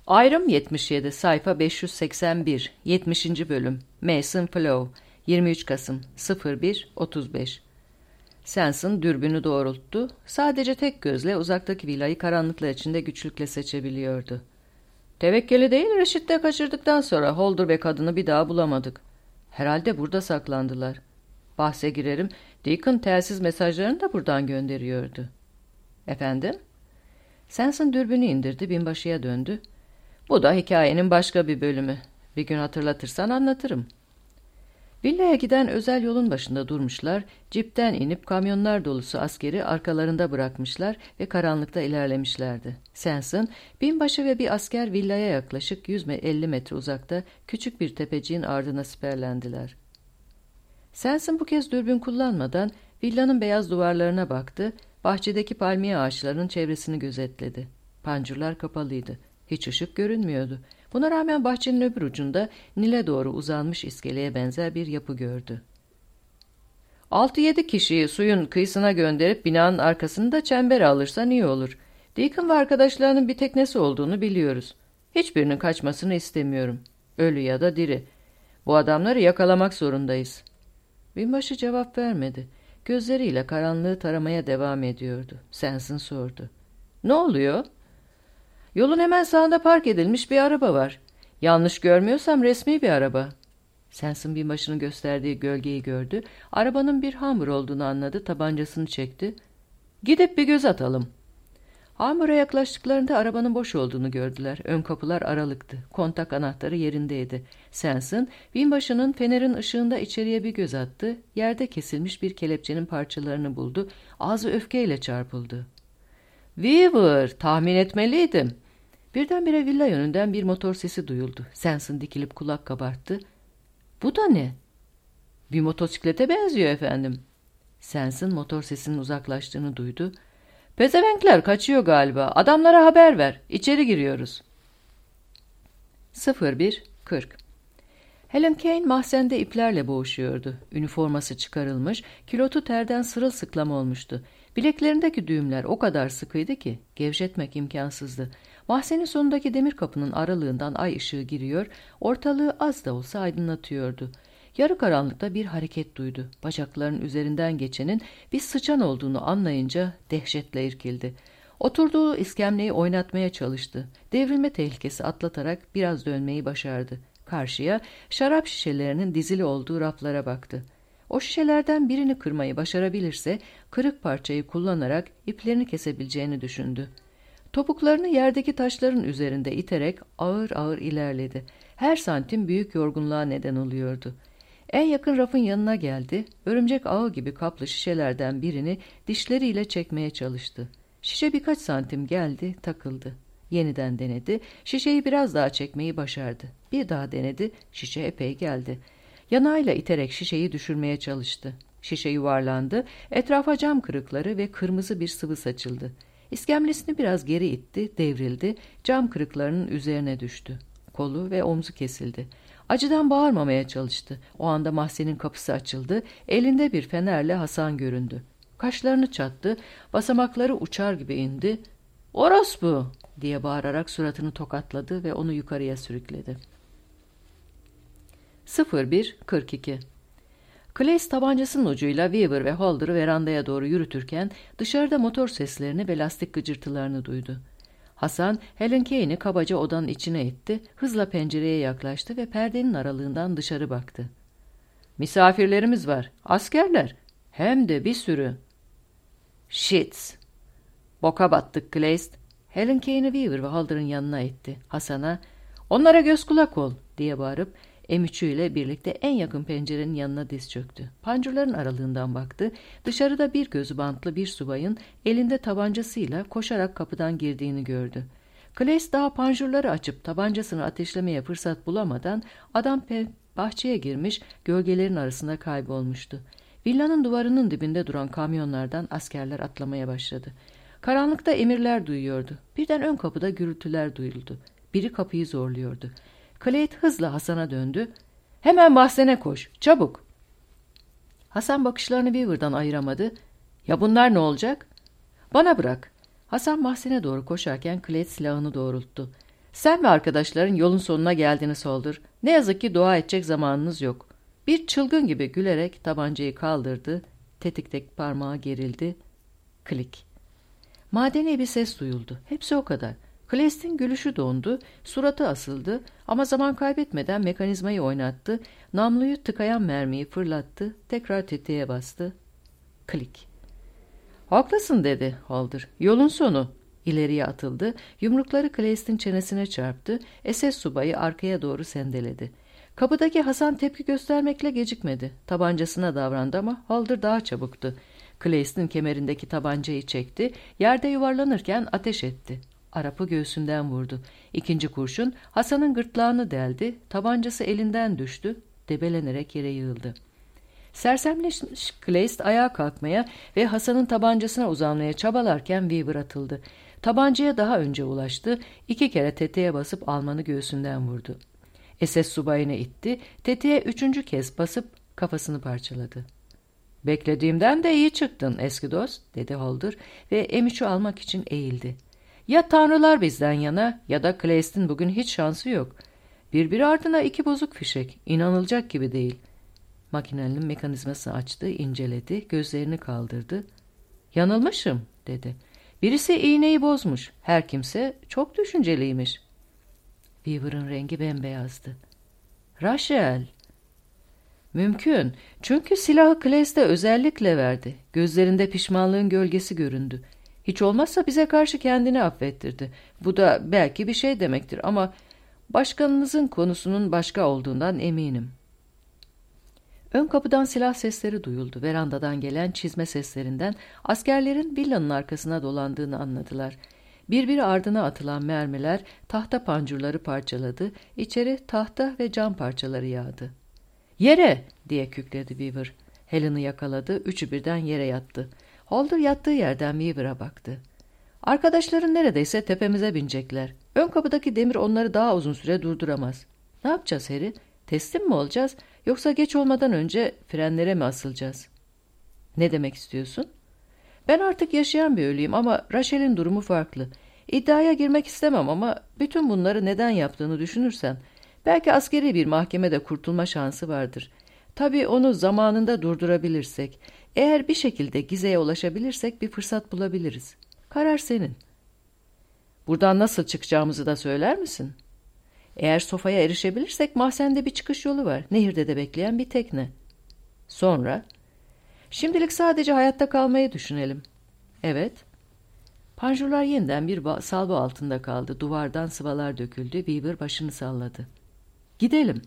Ayrım 77, sayfa 581, 70. bölüm. Mason Flow, 23 Kasım 01:35. Sanson dürbünü doğrulttu. Sadece tek gözle uzaktaki villayı karanlıklar içinde güçlükle seçebiliyordu. Tevekkeli değil, Reşit'te kaçırdıktan sonra Holder ve kadını bir daha bulamadık. Herhalde burada saklandılar. Bahse girerim, Deacon telsiz mesajlarını da buradan gönderiyordu. Efendim? Sanson dürbünü indirdi, binbaşıya döndü. Bu da hikayenin başka bir bölümü. Bir gün hatırlatırsan anlatırım. Villaya giden özel yolun başında durmuşlar, cipten inip kamyonlar dolusu askeri arkalarında bırakmışlar ve karanlıkta ilerlemişlerdi. Sanson, binbaşı ve bir asker villaya yaklaşık 150 metre uzakta küçük bir tepeciğin ardına siperlendiler. Sanson bu kez dürbün kullanmadan villanın beyaz duvarlarına baktı, bahçedeki palmiye ağaçlarının çevresini gözetledi. Pancurlar kapalıydı. Hiç ışık görünmüyordu. Buna rağmen bahçenin öbür ucunda Nil'e doğru uzanmış iskeleye benzer bir yapı gördü. 6-7 kişiyi suyun kıyısına gönderip binanın arkasını da çembere alırsan iyi olur. Deacon ve arkadaşlarının bir teknesi olduğunu biliyoruz. Hiçbirinin kaçmasını istemiyorum. Ölü ya da diri. Bu adamları yakalamak zorundayız. Binbaşı cevap vermedi. Gözleriyle karanlığı taramaya devam ediyordu. Sanson sordu. Ne oluyor? Yolun hemen sağında park edilmiş bir araba var. Yanlış görmüyorsam resmi bir araba. Sanson binbaşının gösterdiği gölgeyi gördü. Arabanın bir Hummer olduğunu anladı. Tabancasını çekti. Gidip bir göz atalım. Hummer'a yaklaştıklarında arabanın boş olduğunu gördüler. Ön kapılar aralıktı. Kontak anahtarı yerindeydi. Sanson binbaşının fenerin ışığında içeriye bir göz attı. Yerde kesilmiş bir kelepçenin parçalarını buldu. Ağzı öfkeyle çarpıldı. Weaver, tahmin etmeliydim. Birdenbire villa yönünden bir motor sesi duyuldu. Sanson dikilip kulak kabarttı. Bu da ne? Bir motosiklete benziyor efendim. Sanson motor sesinin uzaklaştığını duydu. Pezevenkler kaçıyor galiba. Adamlara haber ver. İçeri giriyoruz. 01:40. Helen Kane mahzende iplerle boğuşuyordu. Üniforması çıkarılmış, kilotu terden sırılsıklam olmuştu. Bileklerindeki düğümler o kadar sıkıydı ki gevşetmek imkansızdı. Mahzenin sonundaki demir kapının aralığından ay ışığı giriyor, ortalığı az da olsa aydınlatıyordu. Yarı karanlıkta bir hareket duydu. Bacaklarının üzerinden geçenin bir sıçan olduğunu anlayınca dehşetle irkildi. Oturduğu iskemleyi oynatmaya çalıştı. Devrilme tehlikesi atlatarak biraz dönmeyi başardı. Karşıya şarap şişelerinin dizili olduğu raflara baktı. O şişelerden birini kırmayı başarabilirse kırık parçayı kullanarak iplerini kesebileceğini düşündü. Topuklarını yerdeki taşların üzerinde iterek ağır ağır ilerledi. Her santim büyük yorgunluğa neden oluyordu. En yakın rafın yanına geldi. Örümcek ağı gibi kaplı şişelerden birini dişleriyle çekmeye çalıştı. Şişe birkaç santim geldi, takıldı. Yeniden denedi. Şişeyi biraz daha çekmeyi başardı. Bir daha denedi. Şişe epey geldi. Yanağıyla iterek şişeyi düşürmeye çalıştı. Şişe yuvarlandı. Etrafa cam kırıkları ve kırmızı bir sıvı saçıldı. İskemlesini biraz geri itti, devrildi. Cam kırıklarının üzerine düştü. Kolu ve omzu kesildi. Acıdan bağırmamaya çalıştı. O anda mahzenin kapısı açıldı. Elinde bir fenerle Hasan göründü. Kaşlarını çattı. Basamakları uçar gibi indi. "Orospu!" diye bağırarak suratını tokatladı ve onu yukarıya sürükledi. 01:42. Claes tabancasının ucuyla Weaver ve Holder'ı verandaya doğru yürütürken dışarıda motor seslerini ve lastik gıcırtılarını duydu. Hasan, Helen Kane'i kabaca odanın içine itti, hızla pencereye yaklaştı ve perdenin aralığından dışarı baktı. "Misafirlerimiz var, askerler, hem de bir sürü." "Shit! Boka battık Claes." Helen Kane'i Weaver ve Holder'ın yanına itti. Hasan'a, "Onlara göz kulak ol," diye bağırıp M3'ü ile birlikte en yakın pencerenin yanına diz çöktü. Pancurların aralığından baktı. Dışarıda bir gözü bantlı bir subayın elinde tabancasıyla koşarak kapıdan girdiğini gördü. Claes daha pancurları açıp tabancasını ateşlemeye fırsat bulamadan adam bahçeye girmiş, gölgelerin arasında kaybolmuştu. Villanın duvarının dibinde duran kamyonlardan askerler atlamaya başladı. Karanlıkta emirler duyuyordu. Birden ön kapıda gürültüler duyuldu. Biri kapıyı zorluyordu. Claes hızla Hasan'a döndü. "Hemen mahzene koş, çabuk." Hasan bakışlarını Weaver'dan ayıramadı. "Ya bunlar ne olacak?" "Bana bırak." Hasan mahzene doğru koşarken Claes silahını doğrulttu. Sen ve arkadaşların yolun sonuna geldiniz Holder. Ne yazık ki dua edecek zamanınız yok. Bir çılgın gibi gülerek tabancayı kaldırdı. Tetikte parmağı gerildi. Klik. Madeni bir ses duyuldu. Hepsi o kadar. Kleist'in gülüşü dondu, suratı asıldı ama zaman kaybetmeden mekanizmayı oynattı, namluyu tıkayan mermiyi fırlattı, tekrar tetiğe bastı. Klik. Haklısın dedi Holder. Yolun sonu. İleriye atıldı, yumrukları Kleist'in çenesine çarptı, SS subayı arkaya doğru sendeledi. Kapıdaki Hasan tepki göstermekle gecikmedi. Tabancasına davrandı ama Holder daha çabuktu. Kleist'in kemerindeki tabancayı çekti, yerde yuvarlanırken ateş etti. Arap'ı göğsünden vurdu. İkinci kurşun Hasan'ın gırtlağını deldi, tabancası elinden düştü, debelenerek yere yığıldı. Sersemleşmiş Kleist ayağa kalkmaya ve Hasan'ın tabancasına uzanmaya çabalarken Weaver atıldı. Tabancaya daha önce ulaştı, 2 kere tetiğe basıp Alman'ı göğsünden vurdu. SS subayını itti, tetiğe 3. kez basıp kafasını parçaladı. ''Beklediğimden de iyi çıktın eski dost'' dedi Holder ve M3'ü almak için eğildi. ''Ya tanrılar bizden yana ya da Kleist'in bugün hiç şansı yok. Birbiri ardına 2 bozuk fişek, inanılacak gibi değil.'' Makinenin mekanizmasını açtı, inceledi, gözlerini kaldırdı. ''Yanılmışım'' dedi. ''Birisi iğneyi bozmuş, her kimse çok düşünceliymiş.'' Weaver'ın rengi bembeyazdı. ''Rachel!'' ''Mümkün, çünkü silahı Kleist'e özellikle verdi. Gözlerinde pişmanlığın gölgesi göründü. Hiç olmazsa bize karşı kendini affettirdi. Bu da belki bir şey demektir ama başkanınızın konusunun başka olduğundan eminim.'' Ön kapıdan silah sesleri duyuldu. Verandadan gelen çizme seslerinden askerlerin villanın arkasına dolandığını anladılar. Birbiri ardına atılan mermiler tahta pancurları parçaladı. İçeri tahta ve cam parçaları yağdı. ''Yere!'' diye kükredi Weaver. Helen'ı yakaladı. Üçü birden yere yattı. Holder yattığı yerden Weaver'a baktı. ''Arkadaşların neredeyse tepemize binecekler. Ön kapıdaki demir onları daha uzun süre durduramaz. Ne yapacağız Harry? Teslim mi olacağız yoksa geç olmadan önce frenlere mi asılacağız?'' ''Ne demek istiyorsun?'' ''Ben artık yaşayan bir ölüyüm ama Rachel'in durumu farklı. İddiaya girmek istemem ama bütün bunları neden yaptığını düşünürsen belki askeri bir mahkemede kurtulma şansı vardır. Tabii onu zamanında durdurabilirsek, eğer bir şekilde Gize'ye ulaşabilirsek bir fırsat bulabiliriz. Karar senin.'' ''Buradan nasıl çıkacağımızı da söyler misin?'' ''Eğer sofaya erişebilirsek mahzende bir çıkış yolu var. Nehirde de bekleyen bir tekne.'' ''Sonra?'' ''Şimdilik sadece hayatta kalmayı düşünelim.'' ''Evet.'' Panjurlar yeniden bir salvo altında kaldı. Duvardan sıvalar döküldü. Weaver başını salladı. ''Gidelim.''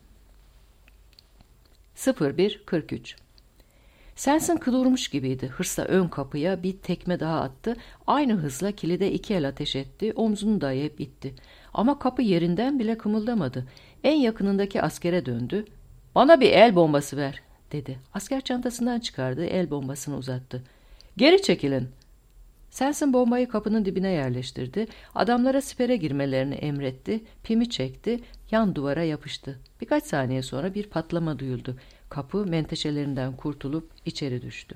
01:43 Sanson kıvırmış gibiydi. Hırsla ön kapıya bir tekme daha attı. Aynı hızla kilide 2 el ateş etti. Omzunu dayayıp itti. Ama kapı yerinden bile kımıldamadı. En yakınındaki askere döndü. ''Bana bir el bombası ver'' dedi. Asker çantasından çıkardığı el bombasını uzattı. ''Geri çekilin.'' Sanson bombayı kapının dibine yerleştirdi. Adamlara sipere girmelerini emretti. Pimi çekti. Yan duvara yapıştı. Birkaç saniye sonra bir patlama duyuldu. Kapı menteşelerinden kurtulup içeri düştü.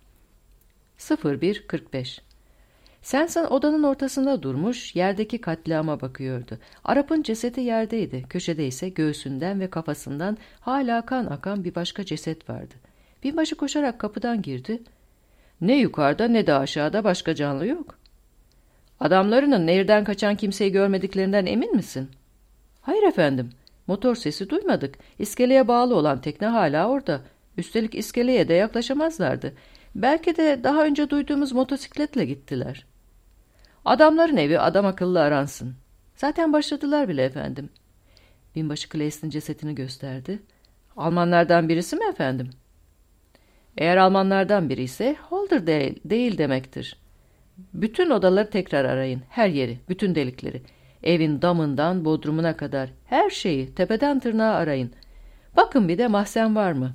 01:45 Sanson odanın ortasında durmuş, yerdeki katliama bakıyordu. Arap'ın cesedi yerdeydi. Köşede ise göğsünden ve kafasından hala kan akan bir başka ceset vardı. Binbaşı koşarak kapıdan girdi. ''Ne yukarıda ne de aşağıda başka canlı yok.'' ''Adamlarının nehirden kaçan kimseyi görmediklerinden emin misin?'' ''Hayır efendim. Motor sesi duymadık. İskeleye bağlı olan tekne hala orada. Üstelik iskeleye de yaklaşamazlardı. Belki de daha önce duyduğumuz motosikletle gittiler.'' ''Adamların evi adam akıllı aransın.'' ''Zaten başladılar bile efendim.'' Binbaşı Kleist'in cesetini gösterdi. ''Almanlardan birisi mi efendim?'' ''Eğer Almanlardan biri ise Holder değil demektir. Bütün odaları tekrar arayın. Her yeri, bütün delikleri. Evin damından bodrumuna kadar her şeyi tepeden tırnağa arayın. Bakın bir de mahzen var mı?''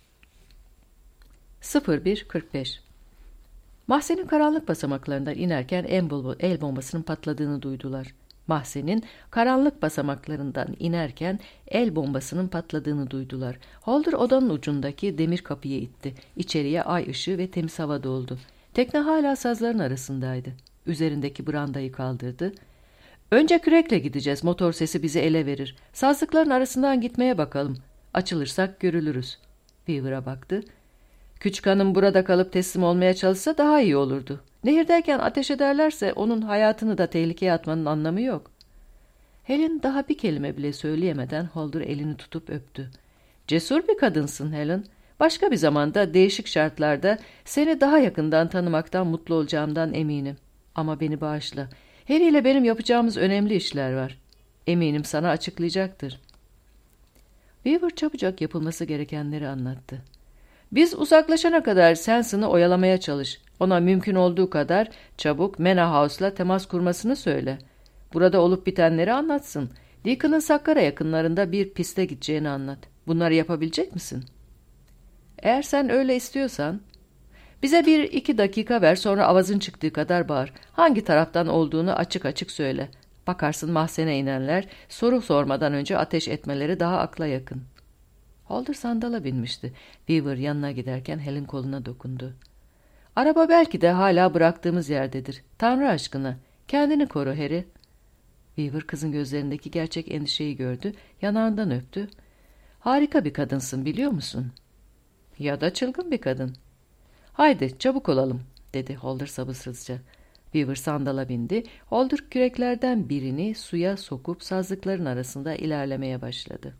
01:45 Mahzenin karanlık basamaklarından inerken el bombasının patladığını duydular. Mahzenin karanlık basamaklarından inerken el bombasının patladığını duydular. Holder odanın ucundaki demir kapıyı itti. İçeriye ay ışığı ve temiz hava doldu. Tekne hala sazların arasındaydı. Üzerindeki brandayı kaldırdı. Önce kürekle gideceğiz, motor sesi bizi ele verir. Sazlıkların arasından gitmeye bakalım. Açılırsak görülürüz. Weaver'a baktı. Küçük hanım burada kalıp teslim olmaya çalışsa daha iyi olurdu. Nehirdeyken ateş ederlerse onun hayatını da tehlikeye atmanın anlamı yok. Helen daha bir kelime bile söyleyemeden Holder elini tutup öptü. Cesur bir kadınsın Helen. Başka bir zamanda değişik şartlarda seni daha yakından tanımaktan mutlu olacağımdan eminim. Ama beni bağışla. Harry ile benim yapacağımız önemli işler var. Eminim sana açıklayacaktır. Weaver çabucak yapılması gerekenleri anlattı. Biz uzaklaşana kadar Sanson'ı oyalamaya çalış. Ona mümkün olduğu kadar çabuk Manor House'la temas kurmasını söyle. Burada olup bitenleri anlatsın. Deacon'ın Sakkara yakınlarında bir piste gideceğini anlat. Bunları yapabilecek misin? Eğer sen öyle istiyorsan, bize 1-2 dakika ver, sonra avazın çıktığı kadar bağır. Hangi taraftan olduğunu açık açık söyle. Bakarsın mahzene inenler soru sormadan önce ateş etmeleri daha akla yakın. Holder sandala binmişti. Weaver yanına giderken Helen koluna dokundu. Araba belki de hala bıraktığımız yerdedir. Tanrı aşkına kendini koru Harry. Weaver kızın gözlerindeki gerçek endişeyi gördü. Yanağından öptü. Harika bir kadınsın, biliyor musun? Ya da çılgın bir kadın. Haydi çabuk olalım, dedi Holder sabırsızca. Weaver sandala bindi. Holder küreklerden birini suya sokup sazlıkların arasında ilerlemeye başladı.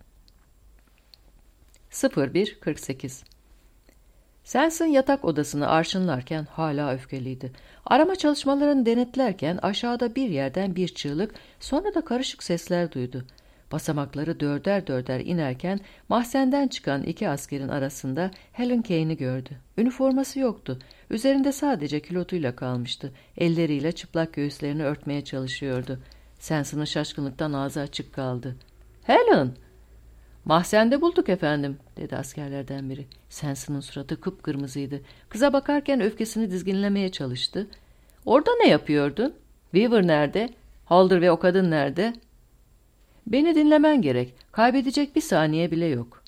01:48 Sanson yatak odasını arşınlarken hala öfkeliydi. Arama çalışmalarını denetlerken aşağıda bir yerden bir çığlık, sonra da karışık sesler duydu. Basamakları dörder dörder inerken mahzenden çıkan 2 askerin arasında Helen Kane'i gördü. Üniforması yoktu. Üzerinde sadece külotuyla kalmıştı. Elleriyle çıplak göğüslerini örtmeye çalışıyordu. Sanson'ın şaşkınlıktan ağzı açık kaldı. "Helen!" "Mahzende bulduk efendim," dedi askerlerden biri. Sanson'ın suratı kıpkırmızıydı. Kıza bakarken öfkesini dizginlemeye çalıştı. "Orada ne yapıyordun? Weaver nerede? Holder ve o kadın nerede?" "Beni dinlemen gerek. Kaybedecek bir saniye bile yok."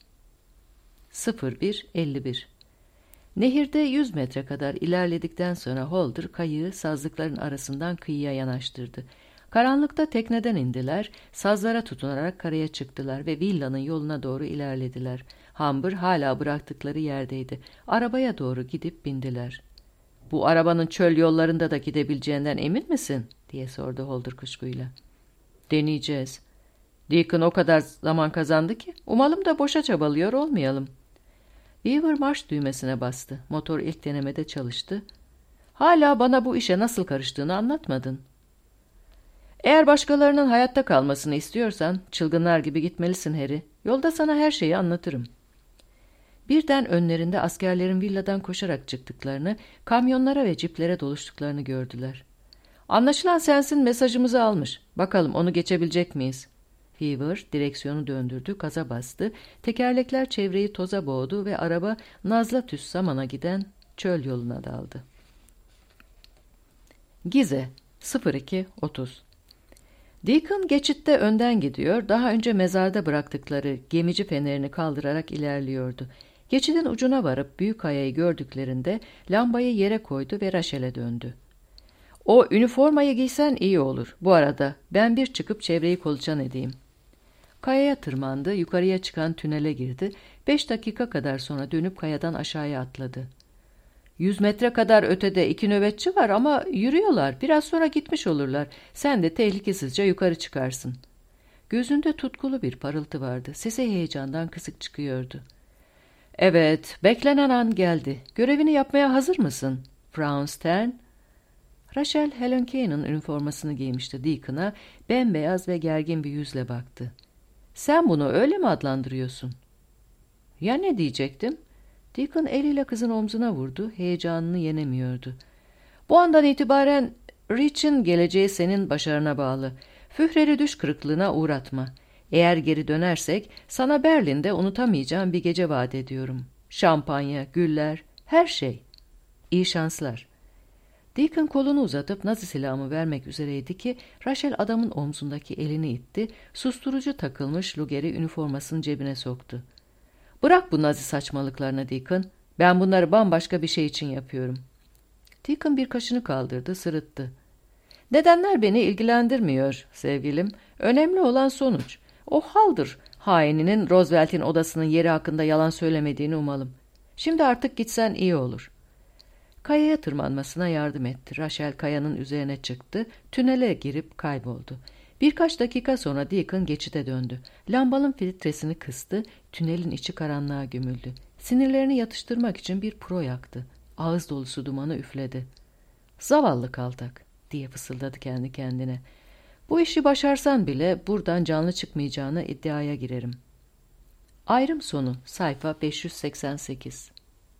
01:51 Nehirde 100 metre kadar ilerledikten sonra Holder kayığı sazlıkların arasından kıyıya yanaştırdı. Karanlıkta tekneden indiler, sazlara tutunarak karaya çıktılar ve villanın yoluna doğru ilerlediler. Humber hala bıraktıkları yerdeydi. Arabaya doğru gidip bindiler. "Bu arabanın çöl yollarında da gidebileceğinden emin misin?" diye sordu Holder kuşkuyla. "Deneyeceğiz. Deacon o kadar zaman kazandı ki umalım da boşa çabalıyor olmayalım." Weaver marş düğmesine bastı. Motor ilk denemede çalıştı. "Hala bana bu işe nasıl karıştığını anlatmadın." "Eğer başkalarının hayatta kalmasını istiyorsan çılgınlar gibi gitmelisin Harry. Yolda sana her şeyi anlatırım." Birden önlerinde askerlerin villadan koşarak çıktıklarını, kamyonlara ve ciplere doluştuklarını gördüler. "Anlaşılan sensin, mesajımızı almış. Bakalım onu geçebilecek miyiz?" Weaver direksiyonu döndürdü, gaza bastı. Tekerlekler çevreyi toza boğdu ve araba Nazlatüs Saman'a giden çöl yoluna daldı. Gize 02:30 Deacon geçitte önden gidiyor, daha önce mezarda bıraktıkları gemici fenerini kaldırarak ilerliyordu. Geçidin ucuna varıp büyük kayayı gördüklerinde lambayı yere koydu ve Rachel'e döndü. "O üniformayı giysen iyi olur. Bu arada ben bir çıkıp çevreyi kolaçan edeyim." Kayaya tırmandı, yukarıya çıkan tünele girdi. 5 dakika kadar sonra dönüp kayadan aşağıya atladı. 100 metre kadar ötede 2 nöbetçi var ama yürüyorlar. Biraz sonra gitmiş olurlar. Sen de tehlikesizce yukarı çıkarsın. Gözünde tutkulu bir parıltı vardı. Sesi heyecandan kısık çıkıyordu. "Evet, beklenen an geldi. Görevini yapmaya hazır mısın, Brown Stern?" Rachel, Helen Kane'ın üniformasını giymişti. Deacon'a bembeyaz ve gergin bir yüzle baktı. "Sen bunu öyle mi adlandırıyorsun?" "Ya ne diyecektim?" Deacon eliyle kızın omzuna vurdu. Heyecanını yenemiyordu. "Bu andan itibaren Rich'in geleceği senin başarına bağlı. Führer'i düş kırıklığına uğratma. Eğer geri dönersek sana Berlin'de unutamayacağım bir gece vaat ediyorum. Şampanya, güller, her şey. İyi şanslar." Deacon kolunu uzatıp Nazi silahımı vermek üzereydi ki Rachel adamın omzundaki elini itti, susturucu takılmış Luger'i üniformasının cebine soktu. "Bırak bu Nazi saçmalıklarını Deacon. Ben bunları bambaşka bir şey için yapıyorum." Deacon bir kaşını kaldırdı, sırıttı. Nedenler beni ilgilendirmiyor sevgilim. Önemli olan sonuç. O haldır. Haininin Roosevelt'in odasının yeri hakkında yalan söylemediğini umalım. Şimdi artık gitsen iyi olur. Kayaya tırmanmasına yardım etti. Rachel kayanın üzerine çıktı. Tünele girip kayboldu. Birkaç dakika sonra Deacon geçide döndü. Lambanın filtresini kıstı. Tünelin içi karanlığa gömüldü. Sinirlerini yatıştırmak için bir pro yaktı. Ağız dolusu dumanı üfledi. Zavallı kaltak diye fısıldadı kendi kendine. Bu işi başarsan bile buradan canlı çıkmayacağına iddiaya girerim. Ayrım sonu sayfa 588.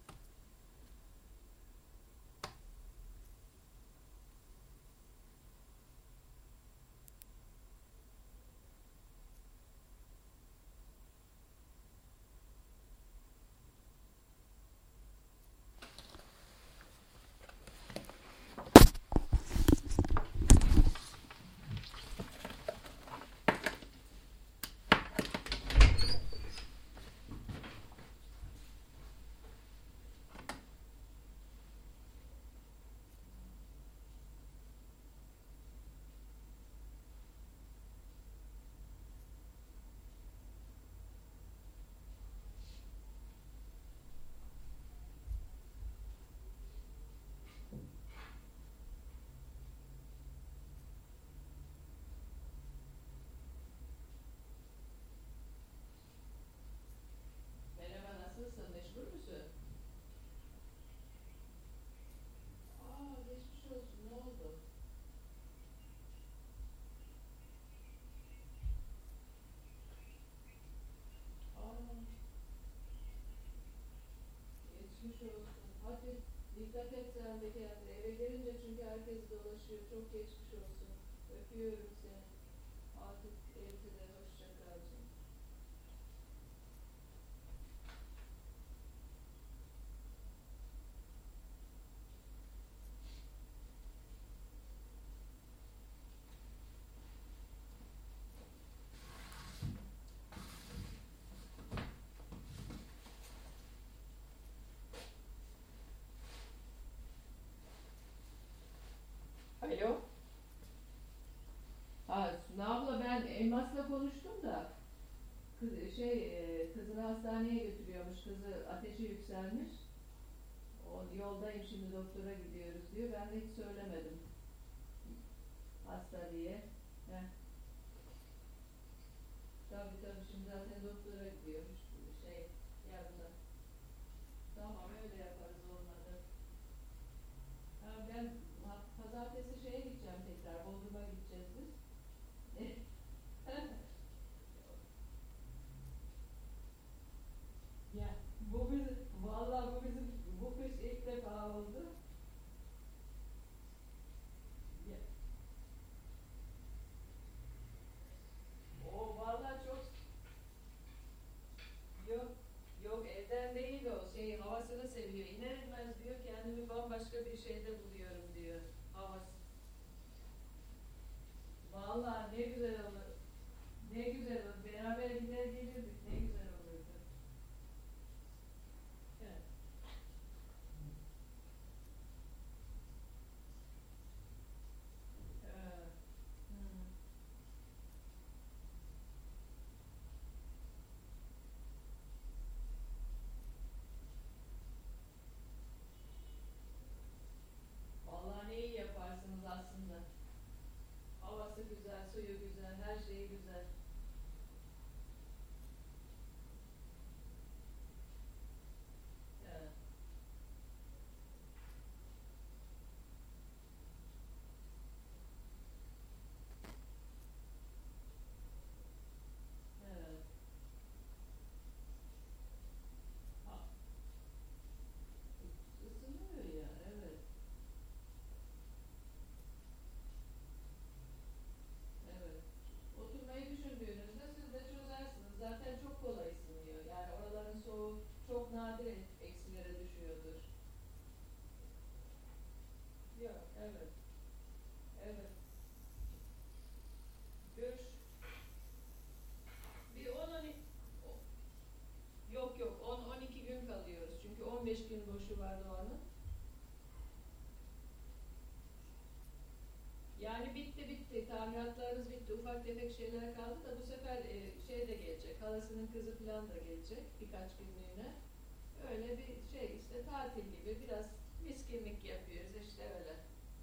Nasılsın? Meşgul müsün? Geçmiş olsun. Ne oldu? Aa, geçmiş olsun. Hadi dikkat et sen de kendine. Eve gelince çünkü herkes dolaşıyor. Çok geçmiş olsun. Öpüyorum seni. Artık evde de hoşça kal canım. Alo. Suna abla ben Elmas'la konuştum da kızını hastaneye götürüyormuş. Kızı ateşi yükselmiş. O yoldayım şimdi doktora gidiyoruz diyor. Ben de hiç söylemedim hasta diye. Heh, tabii şimdi zaten doktora gidiyormuş. Yarın. Tamam öyle yaparız olmadı. Ben pazartesi şeye gideceğim tekrar. Bodrum'a gideceğiz biz. Ya vallahi bu kış ilk defa oldu. Ya, o vallahi çok yok yok evden değil o havasını seviyor. İner inmez diyor kendimi bambaşka bir şeyde buluyorum diyor. Havası. Vallahi ne güzel olur. Ne güzel olur. Beraber gider gelirdik. Ne güzel olurdu. Evet. Hmm. Vallahi ne iyi yaparsınız aslında. Havası güzel, suyu güzel, her şeyi güzel. Evet. Evet. Ha, ısınıyor ya, evet. Evet. Oturmayı düşündüğünüzde siz de çözersiniz. Zaten çok kolay ısınıyor. Yani oraların soğuğu çok nadir eksilere düşüyordur. Yok, evet. Evet. Görüş bir 10-12 gün kalıyoruz. Çünkü 15 gün boşu var Doğan'ın. Yani tefek şeyler kaldı da bu sefer şey de gelecek. Halasının kızı falan da gelecek birkaç günlüğüne. Öyle bir şey işte tatil gibi biraz miskinlik yapıyoruz işte öyle.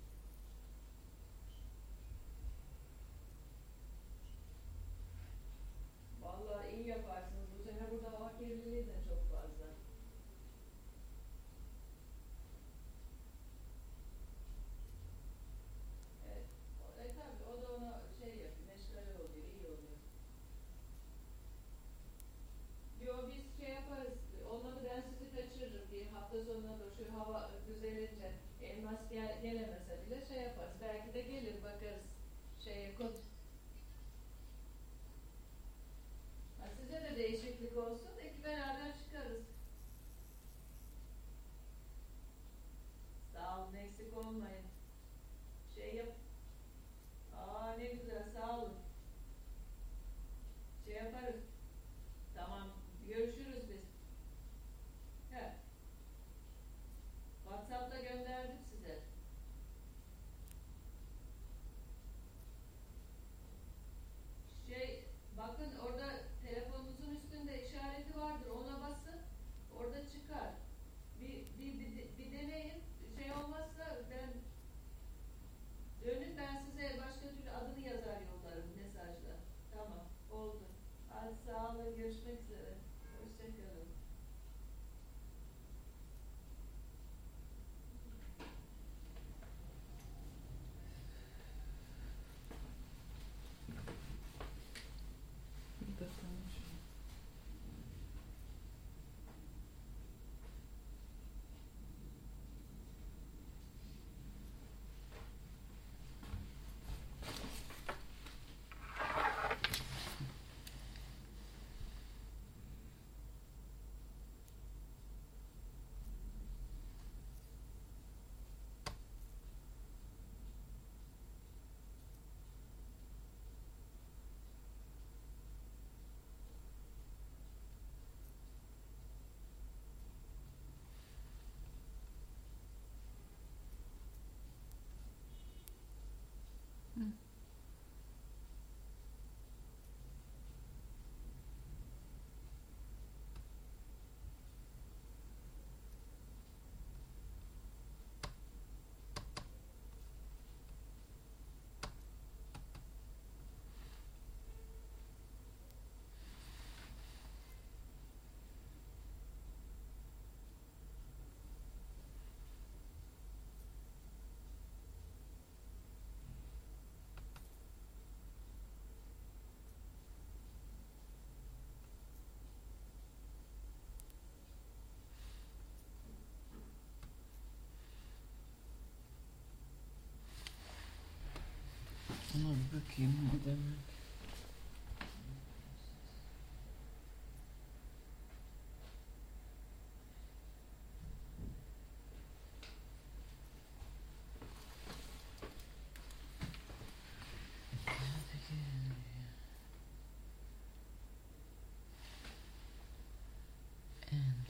Vallahi iyi yaparsınız. Bu sene burada hava kirliliği de çok fazla. Evet. Tabii o da ona şey yapıyor, meşgale oluyor, iyi oluyor. Yo biz şey yaparız, olmadı ben sizi kaçırırım bir hafta sonuna da şu hava düzelince Elmas gelemese bile şey yaparız. Belki de gelir bakarız şeye kod. Ha, size de değişiklik olsun, iki beraber çıkarız. Sağ olun, eksik olmayın. Şey yap. Aa ne güzel, sağ olun. Şey yaparız. Tamam, görüşürüz biz. He, WhatsApp'ta gönderdim size. Şey, bakın orada telefonunuzun üstünde işareti vardır. Ona basın. Orada çıkar. Bir deneyin. Şey olmazsa ben dönün ben size başka türlü adını yazar yollarım mesajla. Tamam. Oldu. Hadi sağ olun. Görüşmek üzere. Hoşçakalın. Bir dakika. Hı. Ona bir bakayım ne demek. And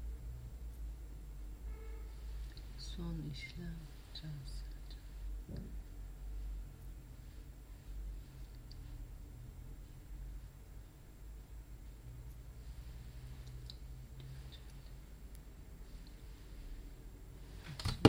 son işlem transfer.